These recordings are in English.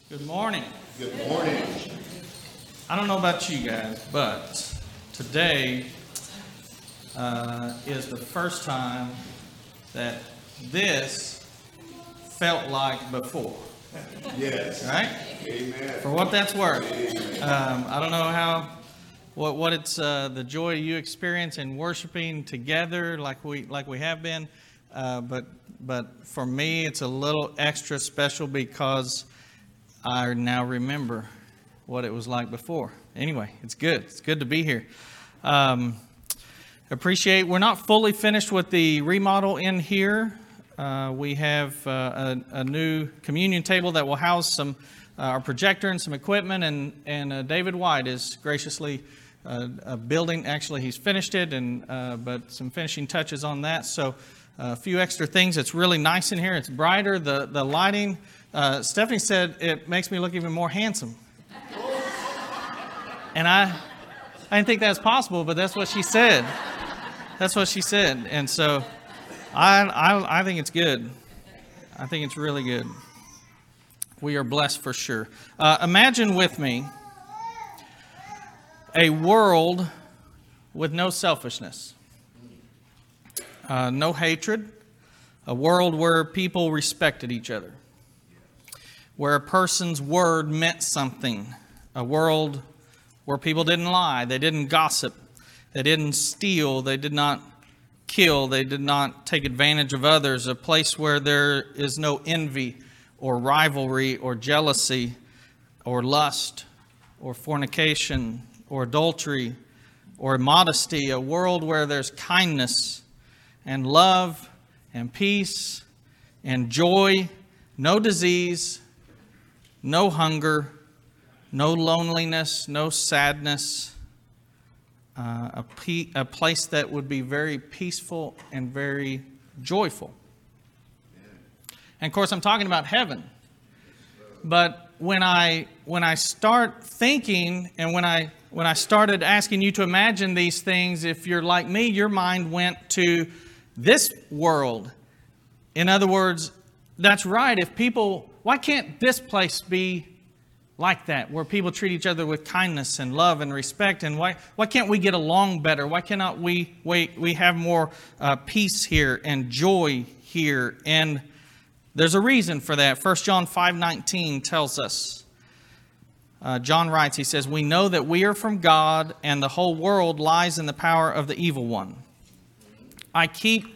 Good morning. Good morning. I don't know about you guys, but today is the first time that this felt like before. Yes. Right? Amen. For what that's worth. I don't know what it's the joy you experience in worshiping together like we have been, but for me it's a little extra special because I now remember what it was like before. Anyway, it's good. It's good to be here. We're not fully finished with the remodel in here. We have a new communion table that will house our projector and some equipment, and David White is graciously building. Actually, he's finished it, but some finishing touches on that. So a few extra things. It's really nice in here. It's brighter. The lighting. Stephanie said it makes me look even more handsome. And I didn't think that was possible, but that's what she said. That's what she said. And so I think it's good. I think it's really good. We are blessed for sure. Imagine with me a world with no selfishness, no hatred, a world where people respected each other, where a person's word meant something, a world where people didn't lie, they didn't gossip, they didn't steal, they did not kill, they did not take advantage of others, a place where there is no envy or rivalry or jealousy or lust or fornication or adultery or immodesty, a world where there's kindness and love and peace and joy, no disease, no hunger, no loneliness, no sadness, a place that would be very peaceful and very joyful. And of course, I'm talking about heaven. But when I start thinking, and when I started asking you to imagine these things, if you're like me, your mind went to this world. In other words, that's right. Why can't this place be like that, where people treat each other with kindness and love and respect? And why can't we get along better? Why cannot we have more peace here and joy here? And there's a reason for that. 1 John 5:19 tells us. John writes, he says, "We know that we are from God, and the whole world lies in the power of the evil one." I keep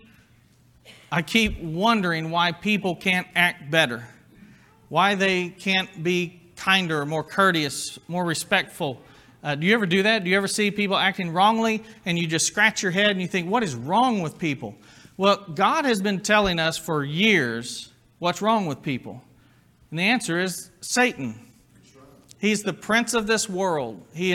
wondering why people can't act better, why they can't be kinder, more courteous, more respectful. Do you ever do that? Do you ever see people acting wrongly and you just scratch your head and you think, what is wrong with people? Well, God has been telling us for years what's wrong with people. And the answer is Satan. He's the prince of this world. He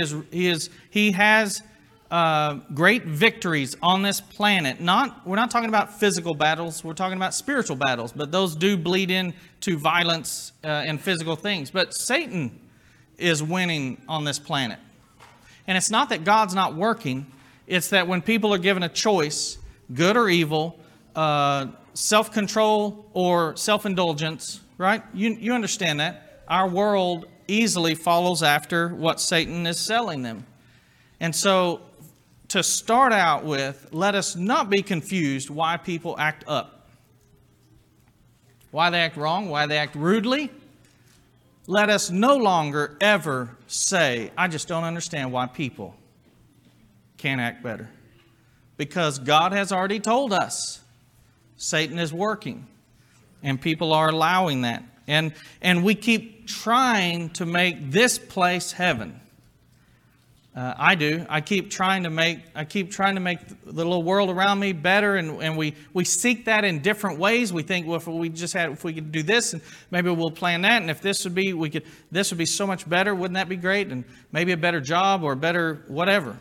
has great victories on this planet. We're not talking about physical battles. We're talking about spiritual battles. But those do bleed into violence and physical things. But Satan is winning on this planet. And it's not that God's not working. It's that when people are given a choice, good or evil, self-control or self-indulgence, right? You understand that. Our world easily follows after what Satan is selling them. And so, to start out with, let us not be confused why people act up. Why they act wrong, why they act rudely. Let us no longer ever say, I just don't understand why people can't act better. Because God has already told us Satan is working. And people are allowing that. And we keep trying to make this place heaven. I do. I keep trying to make the little world around me better, and we seek that in different ways. We think, well, if we could do this, and maybe we'll plan that, and if this would be so much better, wouldn't that be great? And maybe a better job or a better whatever.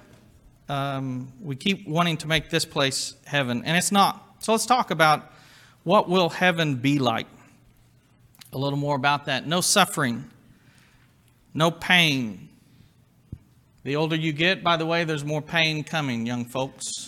We keep wanting to make this place heaven, and it's not. So let's talk about what will heaven be like. A little more about that. No suffering, no pain. The older you get, by the way, there's more pain coming, young folks.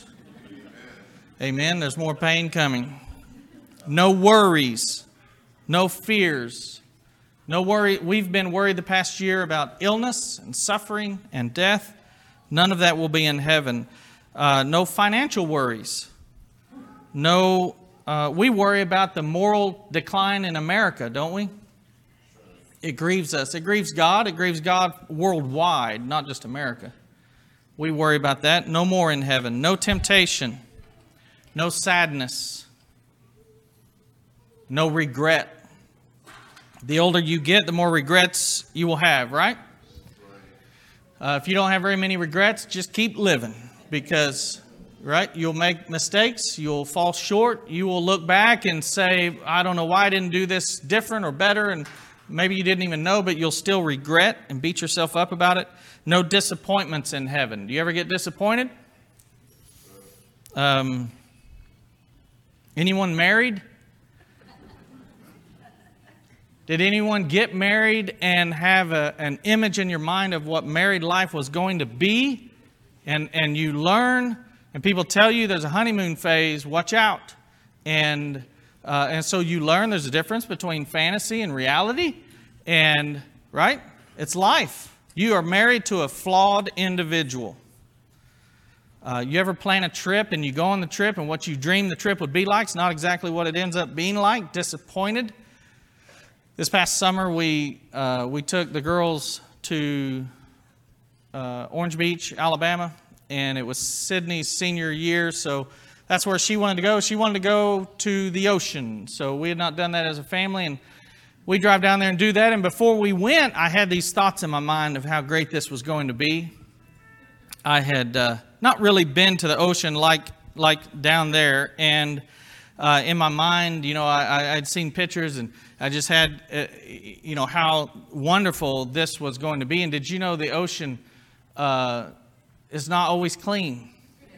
Amen. There's more pain coming. No worries, no fears, No worry. We've been worried the past year about illness and suffering and death. None of that will be in heaven. No financial worries. No, we worry about the moral decline in America, don't we? It grieves us. It grieves God. It grieves God worldwide, not just America. We worry about that. No more in heaven. No temptation. No sadness. No regret. The older you get, the more regrets you will have, right? If you don't have very many regrets, just keep living because, right, you'll make mistakes, you'll fall short, you will look back and say, I don't know why I didn't do this different or better, and maybe you didn't even know, but you'll still regret and beat yourself up about it. No disappointments in heaven. Do you ever get disappointed? Anyone married? Did anyone get married and have an image in your mind of what married life was going to be? And you learn, and people tell you there's a honeymoon phase, watch out. And so you learn there's a difference between fantasy and reality. And, right? It's life. You are married to a flawed individual. You ever plan a trip and you go on the trip and what you dream the trip would be like is not exactly what it ends up being like, disappointed. This past summer, we took the girls to Orange Beach, Alabama, and it was Sydney's senior year, so that's where she wanted to go. She wanted to go to the ocean, so we had not done that as a family, and we drive down there and do that, and before we went, I had these thoughts in my mind of how great this was going to be. I had not really been to the ocean like down there, and in my mind, I'd seen pictures, and I just had, how wonderful this was going to be. And did you know the ocean is not always clean?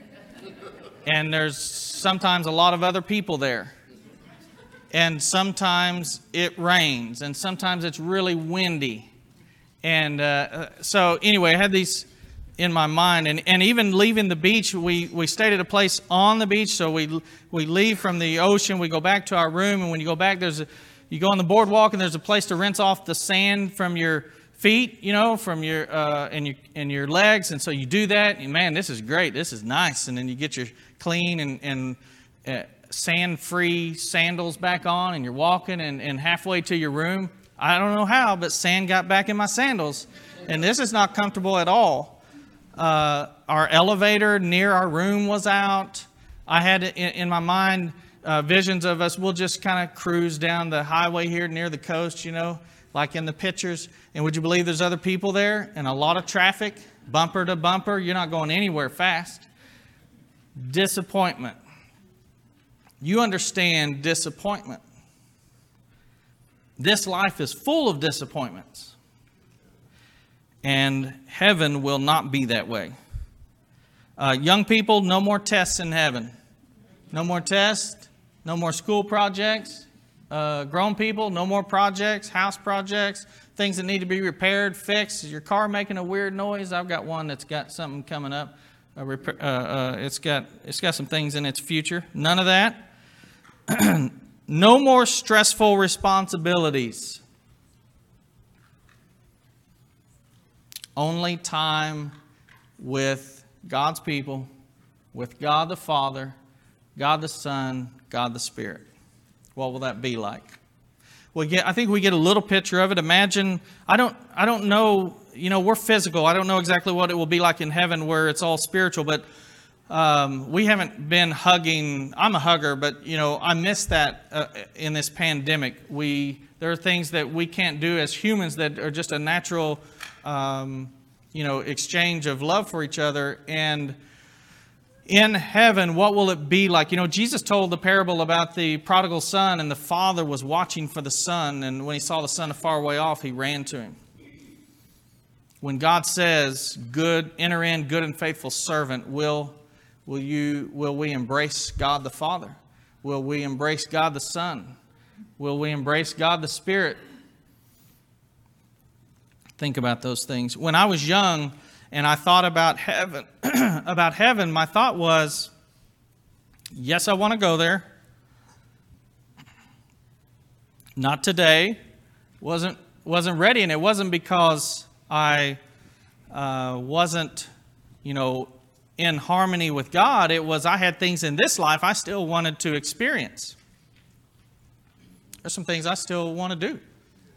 And there's sometimes a lot of other people there. And sometimes it rains. And sometimes it's really windy. And so anyway, I had these in my mind. And even leaving the beach, we stayed at a place on the beach. So we leave from the ocean, we go back to our room. And when you go back, you go on the boardwalk, and there's a place to rinse off the sand from your feet, from your and your legs. And so you do that. And man, this is great. This is nice. And then you get your clean and sand-free sandals back on, and you're walking. And halfway to your room, I don't know how, but sand got back in my sandals. And this is not comfortable at all. Our elevator near our room was out. I had in my mind visions of us. We'll just kind of cruise down the highway here near the coast, like in the pictures. And would you believe there's other people there and a lot of traffic, bumper to bumper. You're not going anywhere fast. Disappointment. You understand disappointment. This life is full of disappointments. And heaven will not be that way. Young people, no more tests in heaven. No more tests. No more school projects. Grown people, no more projects, house projects, things that need to be repaired, fixed. Is your car making a weird noise? I've got one that's got something coming up. It's got some things in its future. None of that. No more stressful responsibilities. Only time with God's people, with God the Father, God the Son, God the Spirit. What will that be like? I think we get a little picture of it. Imagine, I don't know, we're physical. I don't know exactly what it will be like in heaven where it's all spiritual, but we haven't been hugging. I'm a hugger, but, I miss that in this pandemic. There are things that we can't do as humans that are just a natural, exchange of love for each other. And in heaven, what will it be like? Jesus told the parable about the prodigal son, and the father was watching for the son. And when he saw the son far away off, he ran to him. When God says, "Good, enter in, good and faithful servant," will we embrace God the Father? Will we embrace God the Son? Will we embrace God the Spirit? Think about those things. When I was young and I thought about heaven, my thought was, yes, I want to go there. Not today. Wasn't wasn't ready, and it wasn't because I wasn't, in harmony with God. It was I had things in this life I still wanted to experience. There's some things I still want to do.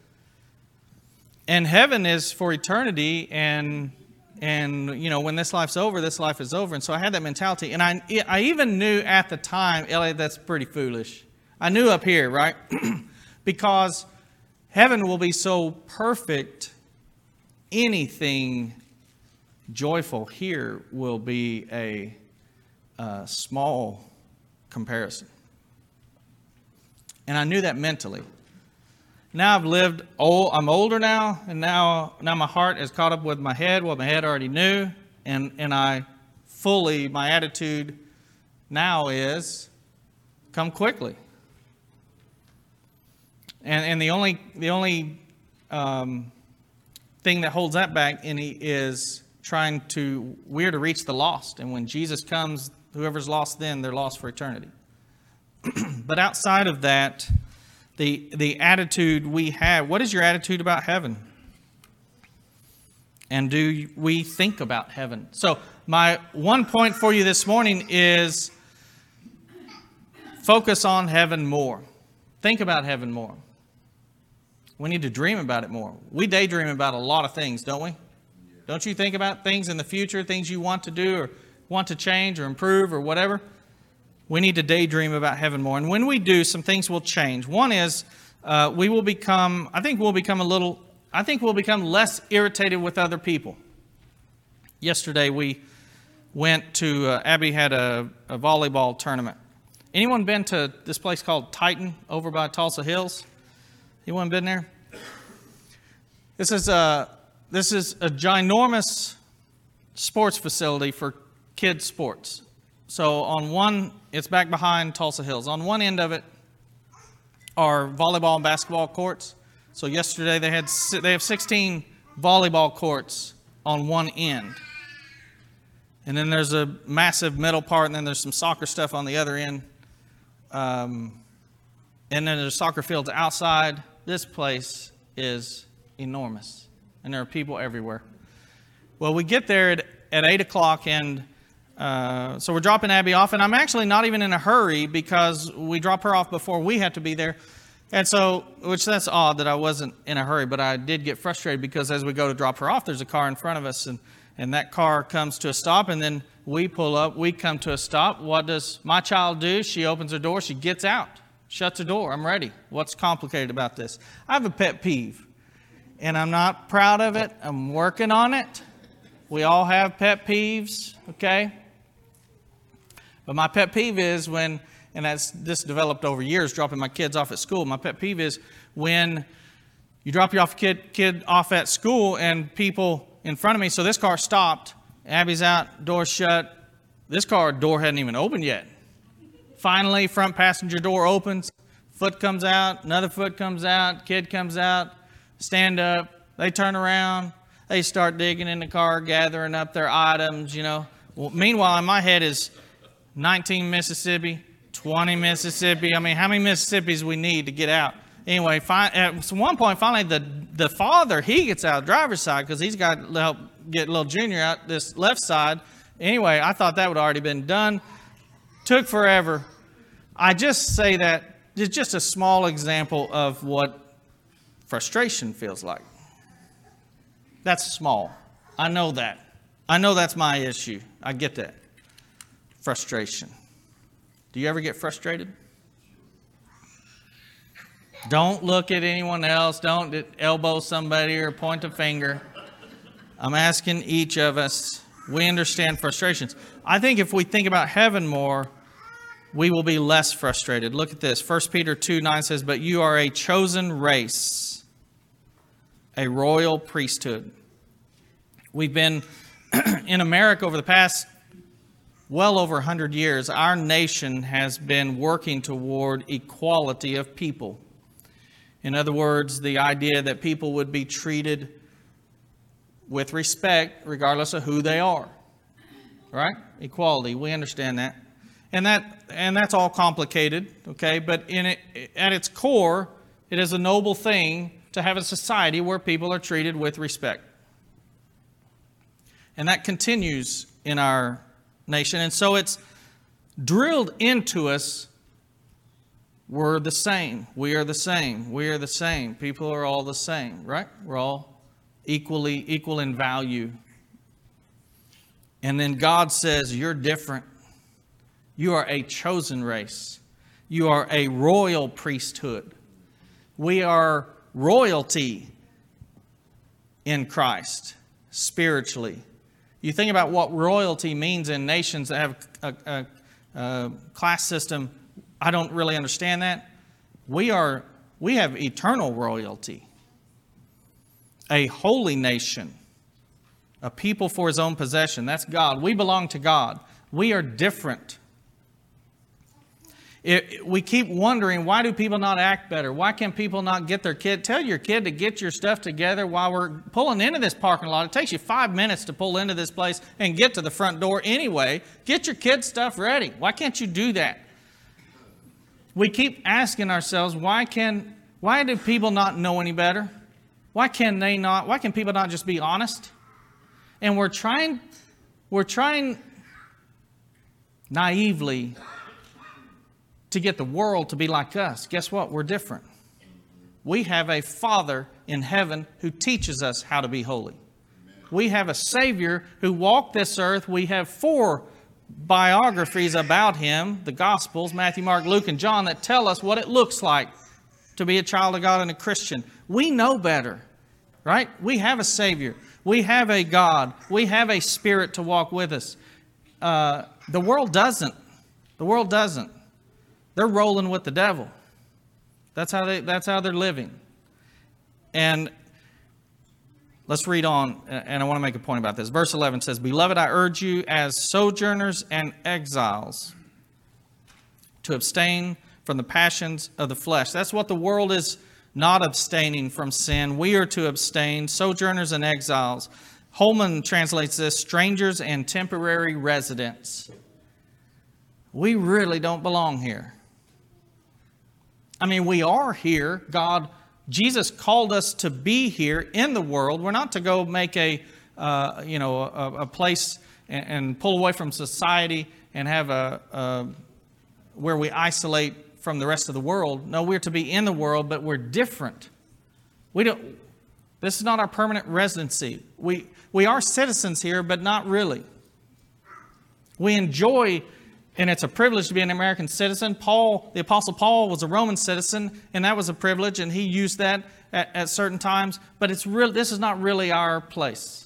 And heaven is for eternity, and when this life's over, this life is over. And so I had that mentality. And I even knew at the time, Elliot, that's pretty foolish. I knew up here, right? Because heaven will be so perfect, anything joyful here will be a small comparison. And I knew that mentally. Now I've lived, I'm older now, and now my heart is caught up with my head, what my head already knew, and my attitude now is, come quickly. And the only thing that holds that back is we're to reach the lost. And when Jesus comes, whoever's lost then, they're lost for eternity. But outside of that, the attitude we have, what is your attitude about heaven? And do we think about heaven? So my one point for you this morning is focus on heaven more. Think about heaven more. We need to dream about it more. We daydream about a lot of things, don't we? Don't you think about things in the future, things you want to do or want to change or improve or whatever? We need to daydream about heaven more. And when we do, some things will change. One is we'll become less irritated with other people. Yesterday we went to, Abby had a volleyball tournament. Anyone been to this place called Titan over by Tulsa Hills? Anyone been there? This is a ginormous sports facility for kids' sports. So it's back behind Tulsa Hills. On one end of it are volleyball and basketball courts. So yesterday they have 16 volleyball courts on one end. And then there's a massive middle part, and then there's some soccer stuff on the other end. And then there's soccer fields outside. This place is enormous, and there are people everywhere. Well, we get there at 8 o'clock, and so we're dropping Abby off, and I'm actually not even in a hurry because we drop her off before we have to be there. And so, that's odd that I wasn't in a hurry, but I did get frustrated because as we go to drop her off, there's a car in front of us, and that car comes to a stop, and then we pull up, we come to a stop. What does my child do? She opens her door, she gets out, shuts her door. I'm ready. What's complicated about this? I have a pet peeve, and I'm not proud of it. I'm working on it. We all have pet peeves, okay? But my pet peeve is this developed over years, dropping my kids off at school. My pet peeve is when you drop your kid off at school and people in front of me, so this car stopped, Abby's out, door shut. This car door hadn't even opened yet. Finally, front passenger door opens, foot comes out, another foot comes out, kid comes out, stand up, they turn around, they start digging in the car, gathering up their items, Well, meanwhile, in my head is 19 Mississippi, 20 Mississippi. I mean, how many Mississippis we need to get out? Anyway, at one point, finally, the father, he gets out of the driver's side because he's got to help get little Junior out this left side. Anyway, I thought that would already been done. Took forever. I just say that it's just a small example of what frustration feels like. That's small. I know that. I know that's my issue. I get that. Frustration. Do you ever get frustrated? Don't look at anyone else. Don't elbow somebody or point a finger. I'm asking each of us. We understand frustrations. I think if we think about heaven more, we will be less frustrated. Look at this. 1 Peter 2:9 says, "But you are a chosen race, a royal priesthood." We've been in America over the past well over 100 years. Our nation has been working toward equality of people. In other words, the idea that people would be treated with respect regardless of who they are. Right? Equality. We understand that. And that's all complicated, okay? But at its core, it is a noble thing to have a society where people are treated with respect. And that continues in our nation. And so it's drilled into us, we're the same. We are the same. We are the same. People are all the same, right? We're all equal in value. And then God says, you're different. You are a chosen race. You are a royal priesthood. We are royalty in Christ, spiritually. You think about what royalty means in nations that have a class system. I don't really understand that. We have eternal royalty, a holy nation, a people for His own possession. That's God. We belong to God. We are different. We keep wondering, why do people not act better? Why can people not get their kid? Tell your kid to get your stuff together while we're pulling into this parking lot. It takes you 5 minutes to pull into this place and get to the front door anyway. Get your kid's stuff ready. Why can't you do that? We keep asking ourselves, why do people not know any better? Why can people not just be honest? And we're trying naively to get the world to be like us. Guess what? We're different. We have a Father in heaven who teaches us how to be holy. We have a Savior who walked this earth. We have 4 biographies about Him, the Gospels, Matthew, Mark, Luke, and John, that tell us what it looks like to be a child of God and a Christian. We know better, right? We have a Savior. We have a God. We have a Spirit to walk with us. The world doesn't. The world doesn't. They're rolling with the devil. That's how they're living. And let's read on, and I want to make a point about this. Verse 11 says, "Beloved, I urge you as sojourners and exiles to abstain from the passions of the flesh." That's what the world is not abstaining from sin. We are to abstain, sojourners and exiles. Holman translates this, strangers and temporary residents. We really don't belong here. I mean, we are here. Jesus called us to be here in the world. We're not to go make a place and pull away from society and have where we isolate from the rest of the world. No, we're to be in the world, but we're different. This is not our permanent residency. We are citizens here, but not really. We enjoy, and it's a privilege to be an American citizen. The Apostle Paul was a Roman citizen, and that was a privilege, and he used that at certain times. But this is not really our place.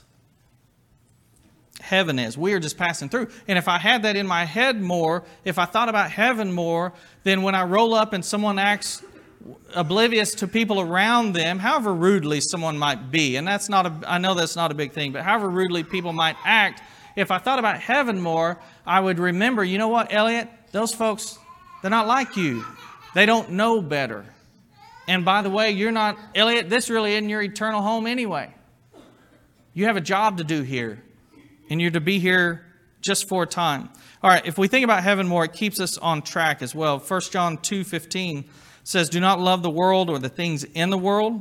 Heaven is. We are just passing through. And if I had that in my head more, if I thought about heaven more, then when I roll up and someone acts oblivious to people around them, however rudely someone might be, and I know that's not a big thing, but however rudely people might act, if I thought about heaven more, I would remember, you know what, Elliot? Those folks, they're not like you. They don't know better. And by the way, you're not, Elliot, this really isn't your eternal home anyway. You have a job to do here, and you're to be here just for a time. All right, if we think about heaven more, it keeps us on track as well. 1 John 2:15 says, "Do not love the world or the things in the world.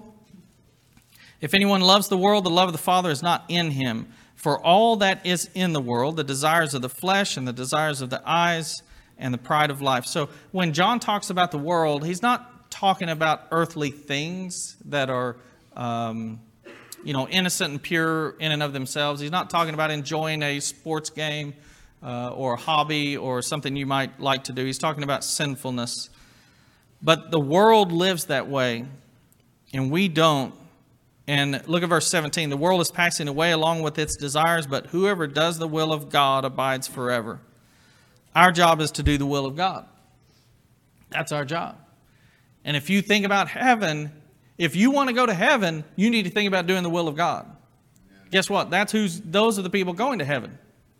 If anyone loves the world, the love of the Father is not in him. For all that is in the world, the desires of the flesh and the desires of the eyes and the pride of life." So when John talks about the world, he's not talking about earthly things that are, innocent and pure in and of themselves. He's not talking about enjoying a sports game or a hobby or something you might like to do. He's talking about sinfulness. But the world lives that way, and we don't. And look at verse 17. "The world is passing away along with its desires, but whoever does the will of God abides forever." Our job is to do the will of God. That's our job. And if you think about heaven, if you want to go to heaven, you need to think about doing the will of God. Guess what? Those are the people going to heaven.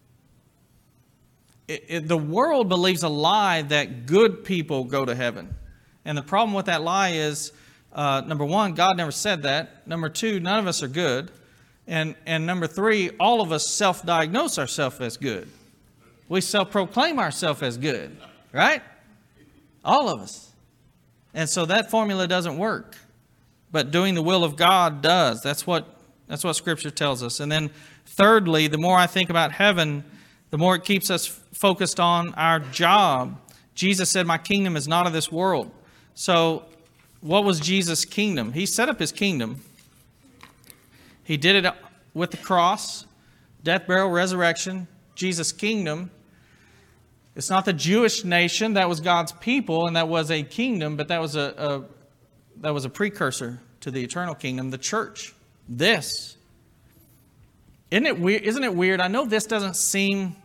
The world believes a lie that good people go to heaven. And the problem with that lie is, number one, God never said that. Number two, none of us are good. And number three, all of us self-diagnose ourselves as good. We self-proclaim ourselves as good, right? All of us. And so that formula doesn't work. but doing the will of God does. That's what Scripture tells us. And then thirdly, the more I think about heaven, the more it keeps us focused on our job. Jesus said, my kingdom is not of this world. So what was Jesus' kingdom? He set up his kingdom. He did it with the cross, death, burial, resurrection. Jesus' kingdom. It's not the Jewish nation. That was God's people, and that was a kingdom, but that was a precursor to the eternal kingdom, the church. This. Isn't it weird? I know this doesn't seem...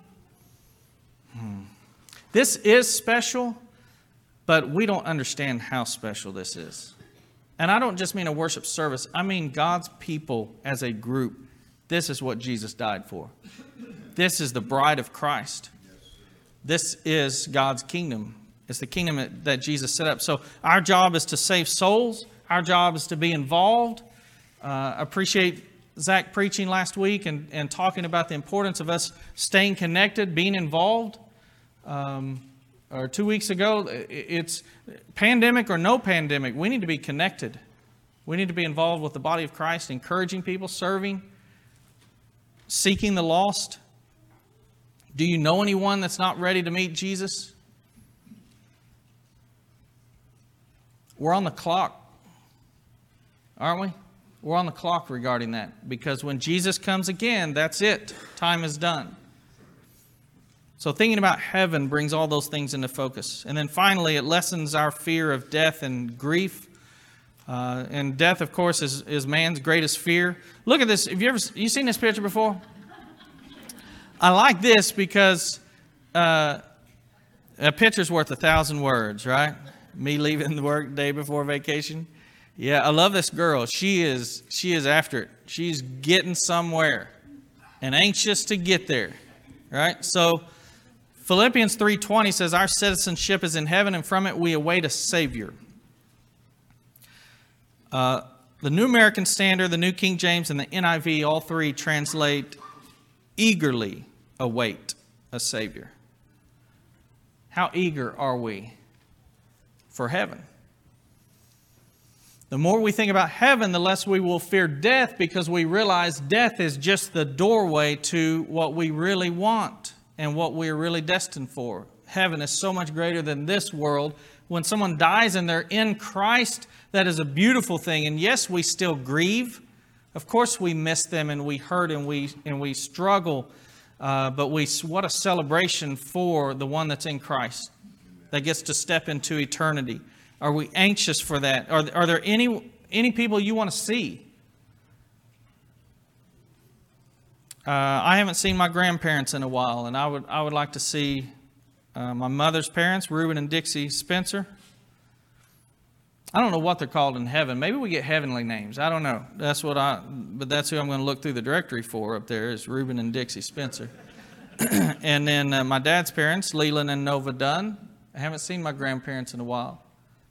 This is special, but we don't understand how special this is. And I don't just mean a worship service. I mean God's people as a group. This is what Jesus died for. This is the bride of Christ. This is God's kingdom. It's the kingdom that Jesus set up. So our job is to save souls. Our job is to be involved. Appreciate Zach preaching last week and talking about the importance of us staying connected, being involved. Or 2 weeks ago, it's pandemic or no pandemic. We need to be connected. We need to be involved with the body of Christ, encouraging people, serving, seeking the lost. Do you know anyone that's not ready to meet Jesus? We're on the clock, aren't we? We're on the clock regarding that, because when Jesus comes again, that's it. Time is done. So thinking about heaven brings all those things into focus. And then finally, it lessens our fear of death and grief. And death, of course, is man's greatest fear. Look at this. Have you seen this picture before? I like this because a picture's worth 1,000 words, right? Me leaving the work day before vacation. Yeah, I love this girl. She is after it. She's getting somewhere and anxious to get there, right? So Philippians 3:20 says, our citizenship is in heaven, and from it we await a Savior. The New American Standard, the New King James, and the NIV, all three translate eagerly await a Savior. How eager are we for heaven? The more we think about heaven, the less we will fear death, because we realize death is just the doorway to what we really want and what we are really destined for. Heaven is so much greater than this world. When someone dies and they're in Christ, that is a beautiful thing. And yes, we still grieve. Of course we miss them and we hurt and we struggle. But what a celebration for the one that's in Christ that gets to step into eternity. Are we anxious for that? Are there any people you want to see? I haven't seen my grandparents in a while, and I would like to see my mother's parents, Reuben and Dixie Spencer. I don't know what they're called in heaven. Maybe we get heavenly names. I don't know. But that's who I'm going to look through the directory for up there, is Reuben and Dixie Spencer. And then my dad's parents, Leland and Nova Dunn. I haven't seen my grandparents in a while.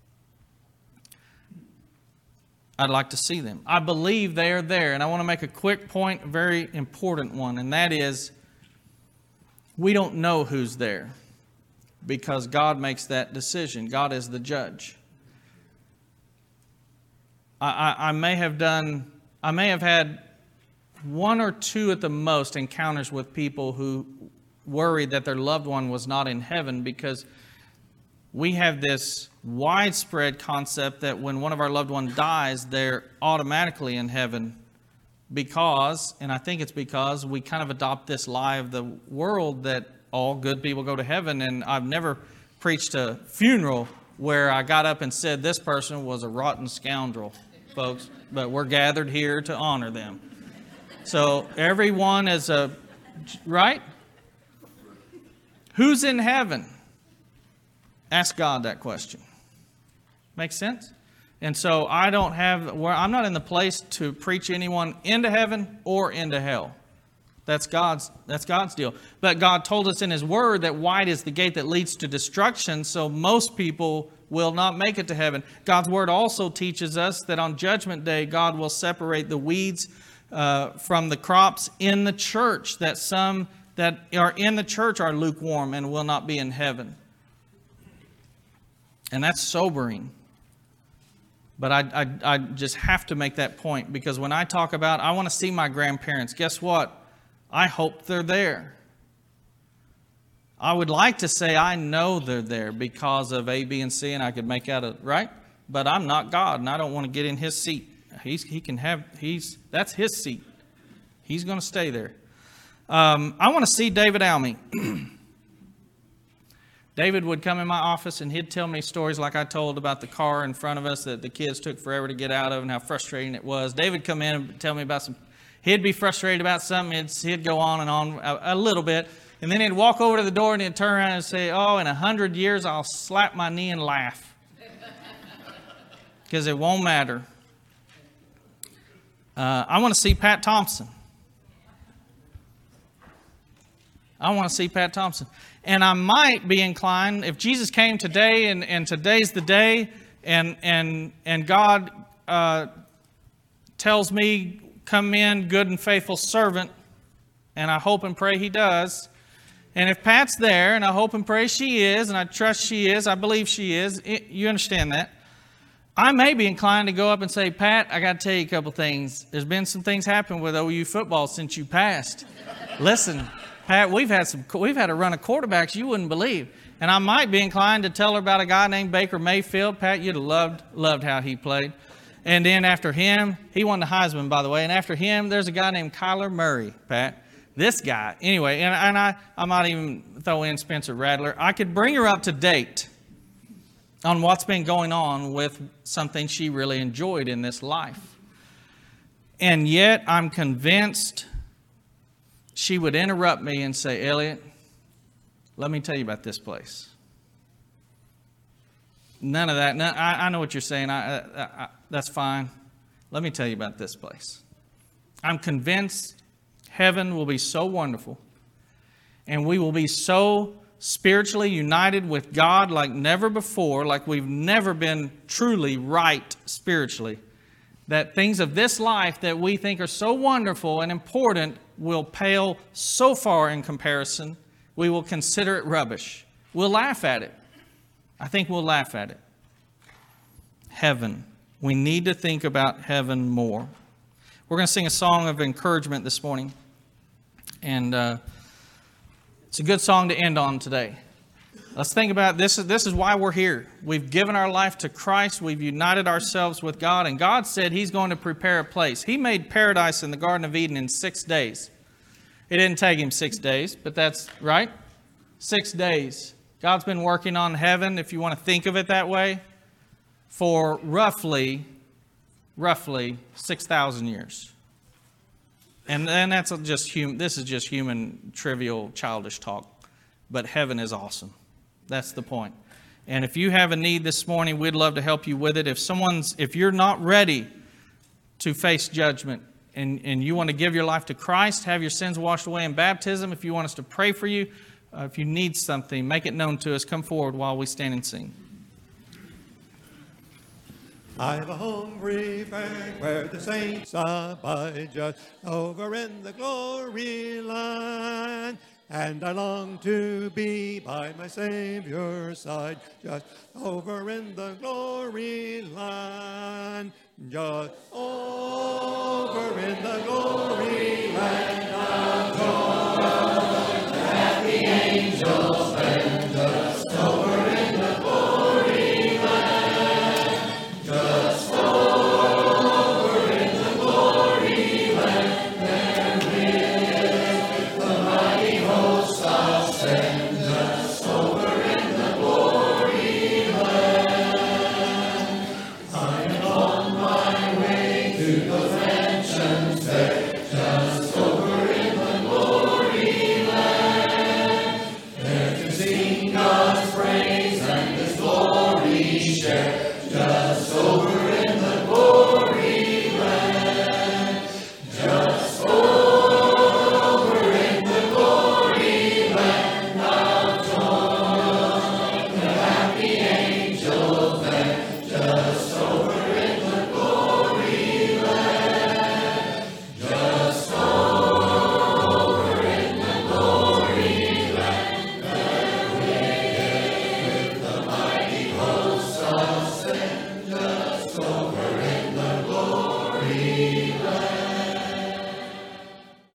I'd like to see them. I believe they are there. And I want to make a quick point, a very important one, and that is we don't know who's there because God makes that decision. God is the judge. I may have had one or two at the most encounters with people who worried that their loved one was not in heaven, because we have this widespread concept that when one of our loved ones dies, they're automatically in heaven because, and I think it's because we kind of adopt this lie of the world that all good people go to heaven. And I've never preached a funeral where I got up and said this person was a rotten scoundrel, folks, but we're gathered here to honor them. So everyone is right? Who's in heaven? Ask God that question. Make sense? And so I'm not in the place to preach anyone into heaven or into hell. That's God's deal. But God told us in His Word that wide is the gate that leads to destruction, so most people will not make it to heaven. God's Word also teaches us that on Judgment Day, God will separate the weeds from the crops in the church, that some that are in the church are lukewarm and will not be in heaven. And that's sobering. But I just have to make that point, because when I talk about I want to see my grandparents, guess what? I hope they're there. I would like to say I know they're there because of A, B, and C, and I could make out right? But I'm not God, and I don't want to get in his seat. That's his seat. He's going to stay there. I want to see David Almy. David would come in my office and he'd tell me stories like I told about the car in front of us that the kids took forever to get out of and how frustrating it was. David would come in and tell me about he'd be frustrated about something. He'd go on and on a little bit. And then he'd walk over to the door and he'd turn around and say, oh, in 100 years, I'll slap my knee and laugh. Because it won't matter. I want to see Pat Thompson. I want to see Pat Thompson. And I might be inclined, if Jesus came today and today's the day, and God tells me, come in, good and faithful servant, and I hope and pray he does. And if Pat's there, and I hope and pray she is, and I trust she is, I believe she is, you understand that, I may be inclined to go up and say, Pat, I got to tell you a couple things. There's been some things happen with OU football since you passed. Listen, Pat, we've had a run of quarterbacks you wouldn't believe. And I might be inclined to tell her about a guy named Baker Mayfield. Pat, you'd have loved how he played. And then after him, he won the Heisman, by the way. And after him, there's a guy named Kyler Murray, Pat. This guy. Anyway, and I might even throw in Spencer Rattler. I could bring her up to date on what's been going on with something she really enjoyed in this life. And yet, I'm convinced she would interrupt me and say, Elliot, let me tell you about this place. None of that. I know what you're saying. That's fine. Let me tell you about this place. I'm convinced heaven will be so wonderful, and we will be so spiritually united with God like never before, like we've never been truly right spiritually, that things of this life that we think are so wonderful and important will pale so far in comparison, we will consider it rubbish. We'll laugh at it. I think we'll laugh at it. Heaven. We need to think about heaven more. We're going to sing a song of encouragement this morning. And it's a good song to end on today. Let's think about this. This is why we're here. We've given our life to Christ. We've united ourselves with God. And God said He's going to prepare a place. He made paradise in the Garden of Eden in 6 days. It didn't take Him 6 days, but that's right. 6 days. God's been working on heaven, if you want to think of it that way, for roughly 6,000 years. And that's just this is just human, trivial, childish talk. But heaven is awesome. That's the point. And if you have a need this morning, we'd love to help you with it. If you're not ready to face judgment and you want to give your life to Christ, have your sins washed away in baptism, if you want us to pray for you, if you need something, make it known to us. Come forward while we stand and sing. I've a home prepared where the saints abide just over in the glory land. And I long to be by my Savior's side just over in the glory land. Just over in the